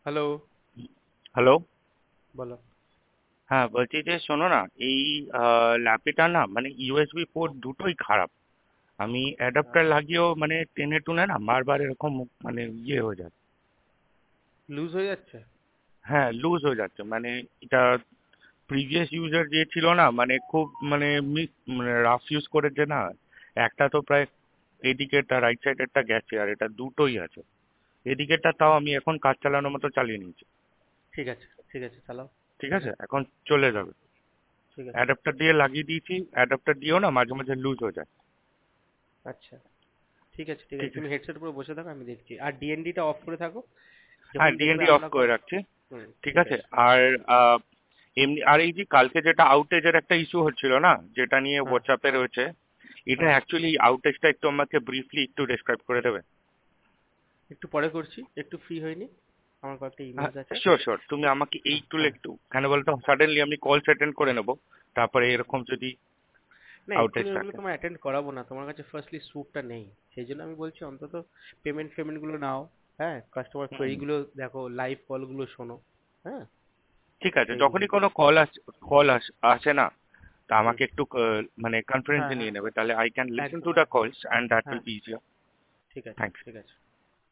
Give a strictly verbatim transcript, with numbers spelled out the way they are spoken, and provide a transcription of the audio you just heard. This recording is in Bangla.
হ্যালো। হ্যালো। বলো। হ্যাঁ, বলছি যে শোনো না, এই ল্যাপটপটা না মানে ইউএসবি পোর্ট দুটোই খারাপ। আমি অ্যাডাপ্টার লাগিয়েও মানে টেনে টুনে না বারবার এরকম মানে ইয়ে হয়ে যাচ্ছে। লুজ হয়ে যাচ্ছে। হ্যাঁ, লুজ হয়ে যাচ্ছে। মানে এটা প্রিভিয়াস ইউজার যে ছিল না মানে খুব মানে মিস মানে রাফ ইউজ করেছে না। একটা তো প্রায় এদিকেরটা রাইট সাইডেরটা গেছে, আর এটা দুটোই আছে। এদিকেরটা তাও আমি এখন কাজ চালানোর মতো চালিয়ে নিয়েছি। ঠিক আছে, ঠিক আছে, চালাও। ঠিক আছে, এখন চলে হুম। যাবে। ঠিক আছে। অ্যাডাপ্টার দিয়ে লাগিয়ে দিয়েছি, অ্যাডাপ্টার দিয়েও না মাঝে মাঝে লুজ হয়ে যায়। আচ্ছা, ঠিক আছে, ঠিক আছে, ঠিক তুমি আছে। হেডসেট পরে বসে থাকো, আমি দেখছি। আর ডিএনডিটা অফ করে থাকো, হ্যাঁ, যখন দেখবে ডিএনডি অফ আনলক করে হবে। রাখছি। হুম। ঠিক ঠিক আছে। আছে। আর আহ, এমনি আর এই যে কালকে যেটা আউটেজের একটা ইস্যু হচ্ছিল না, যেটা নিয়ে হ্যাঁ, হোয়াটসঅ্যাপে রয়েছে, এটা হ্যাঁ, অ্যাকচুয়ালি আউটেজটা একটু আমাকে ব্রিফলি একটু ডেসক্রাইব করে দেবে? একটু পরে করছি, একটু ফ্রি হইনি, আমার কয়েকটা হ্যাঁ, ইমেলস আছে। শিওর শিওর, তুমি আমাকে এই হ্যাঁ, টুল হ্যাঁ। একটু কেন বলতো, সাডেনলি আমি কল অ্যাটেন্ড করে নেবো, তারপরে এরকম যদি না, আউটেজ এক্ষুনি ওগুলো থাকে। তোমার অ্যাটেন্ড করাবো না, তোমার কাছে ফার্স্টলি স্যুটটা নেই। সেই জন্য আমি বলছি অন্তত পেমেন্ট পেমেন্ট গুলো নাও। হ্যাঁ, কাস্টমার হুম কোয়েরি হুম। গুলো দেখো, লাইভ কলগুলো শোনো। হ্যাঁ, ঠিক আছে, সেই যখনই বুঝে। কোনো কল আস কল আসে না, তা হুম। আমাকে একটু আহ, মানে হ্যাঁ, কনফারেন্সে হ্যাঁ, নিয়ে নেবে, তাহলে আই ক্যান লিসেন টু একদম। দ্য কলস অ্যান্ড দ্যাট হ্যাঁ, উইল বি ইজিয়ার। ঠিক আছে, থ্যাংকস। ঠিক আছে।